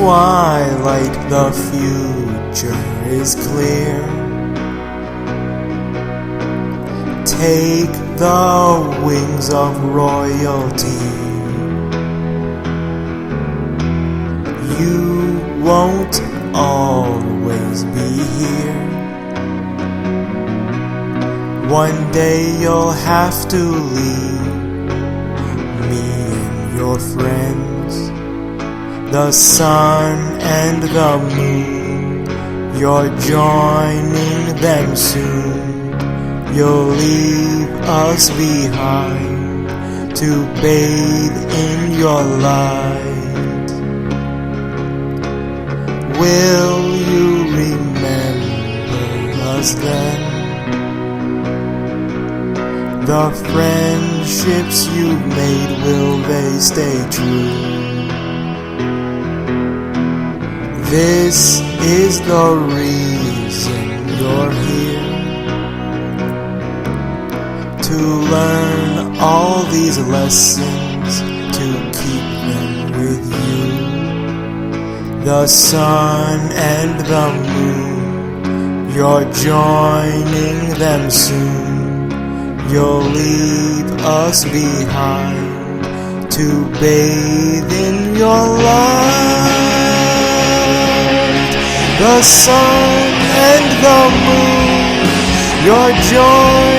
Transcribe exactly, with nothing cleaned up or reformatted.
twilight the future is clear. Take the wings of royalty. You won't always be here. One day you'll have to leave me and your friends, the sun and the moon. You're joining them soon. You'll leave us behind to bathe in your light. Will you remember us then? The friendships you've made, will they stay true? This is the reason you're here, to learn all these lessons, to keep them with you. The sun and the moon, you're joining them soon. You'll leave us behind to bathe in your light. The sun and the moon, you're joining